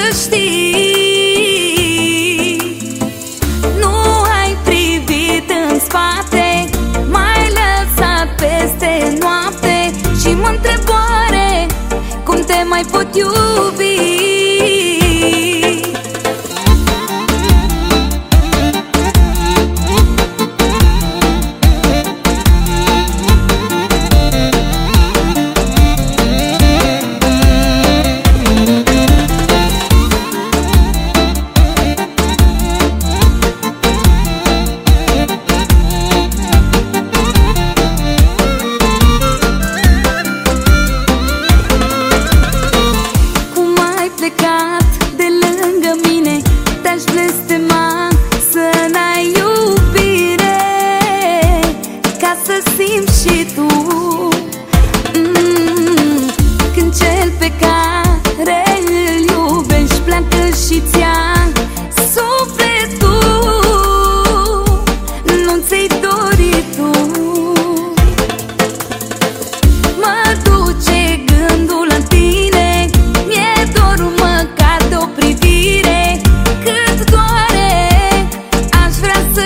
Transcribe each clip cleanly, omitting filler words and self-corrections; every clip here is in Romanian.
știi. Nu ai privit în spate, m-ai lăsat peste noapte și mă întreb oare cum te mai pot iubi. De lângă mine te-aș blestema să n-ai iubire, ca să simți și tu când cel pe care îl iubești pleacă și-ți ia sufletul. Nu ți-ai dorit tu. Mă duce gândul la tine, mi-e dorul măcar de o privire. Cât doare, aș vrea să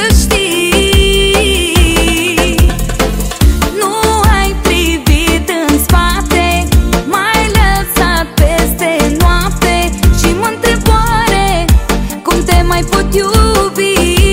știi. Nu ai privit în spate, m-ai lăsat peste noapte și mă întreb oare cum te mai pot iubi.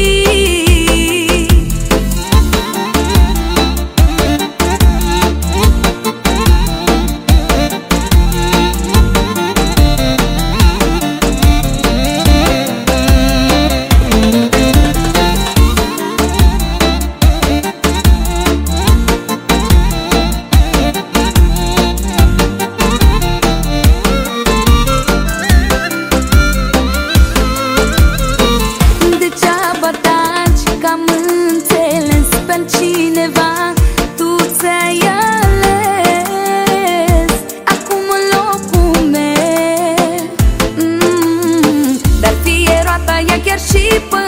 Cineva, tu ți-ai ales acum în locul meu, dar fie roata ea chiar și